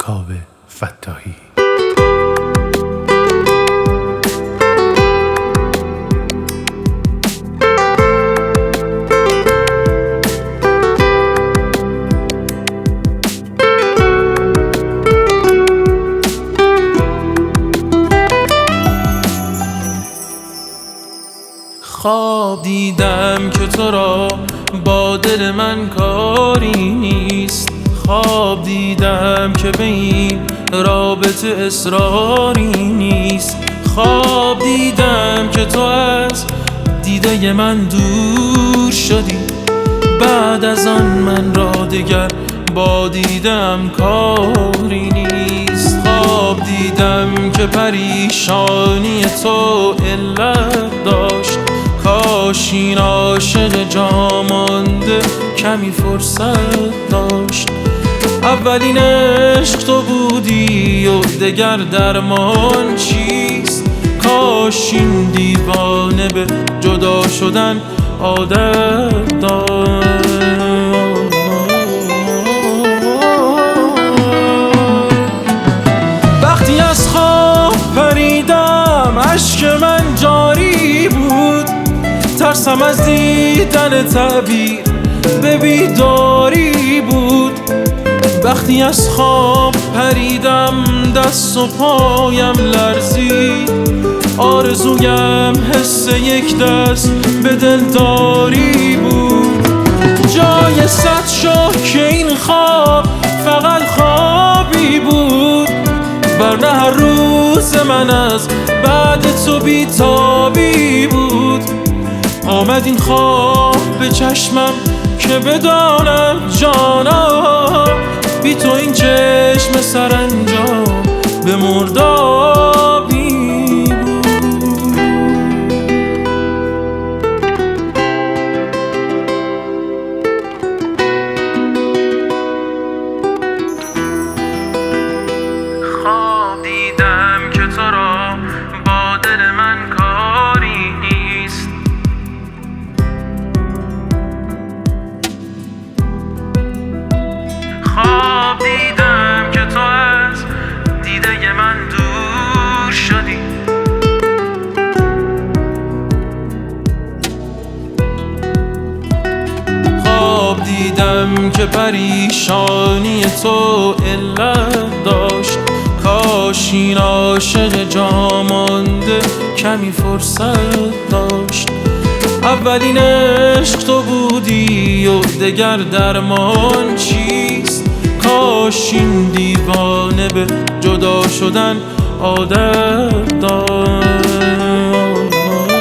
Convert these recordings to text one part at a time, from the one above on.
کاوه فتاحی. خواب دیدم که تو را با دل من کاری نیست. خواب دیدم که به این رابطه اصراری نیست. خواب دیدم که تو از دیده من دور شدی. بعد از آن من را دگر با دیدم کاری نیست. خواب دیدم که پریشانی تو علت داشت. کاش این عاشق جا مانده کمی فرصت داشت. اولین عشق تو بودی و دگر درمان چیست؟ کاش این دیوانه به جدا شدن عادت داشت. وقتی از خواب پریدم اشک من جاری بود. ترسم از دیدن تعبیر به بیداری بود. وقتی از خواب پریدم دست و پایم لرزید. آرزویم حس یک دست به دلداری بود. جای صد شد که این خواب فقط خوابی بود. ورنه هر روز من از بعد تو بیتابی بود. آمد این خواب به چشمم که بدانم جانا بی تو این چشم سرانجام به مردابی بود. خواب دیدم که تو را با دل من کاری نیست. خواب دیدم که تو از دیده من دور شدی. خواب دیدم که پریشانی تو علت داشت. کاش این عاشق جا مانده کمی فرصت داشت. اولین عشق تو بودی و دگر درمان چیست؟ کاش این دیوانه به جدا شدن عادت داشت.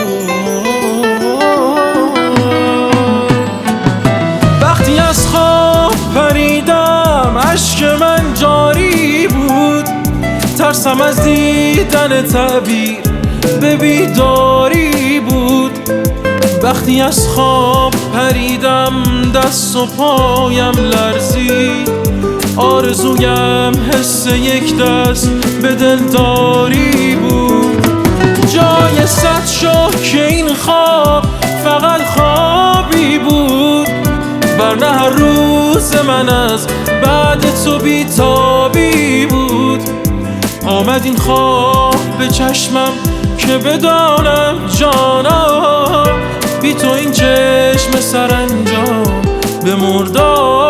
وقتی از خواب پریدم اشک من جاری بود. ترسم از دیدن تعبیر به بیداری بود. وقتی از خواب پریدم دست و پایم لرزید. آرزویم حس یک دست به دلداری بود. جای صد شد که این خواب فقط خوابی بود. ورنه هر روز من از بعد تو بیتابی بود. آمد این خواب به چشمم که بدانم جانا بی تو این چشم سرانجام به مردابی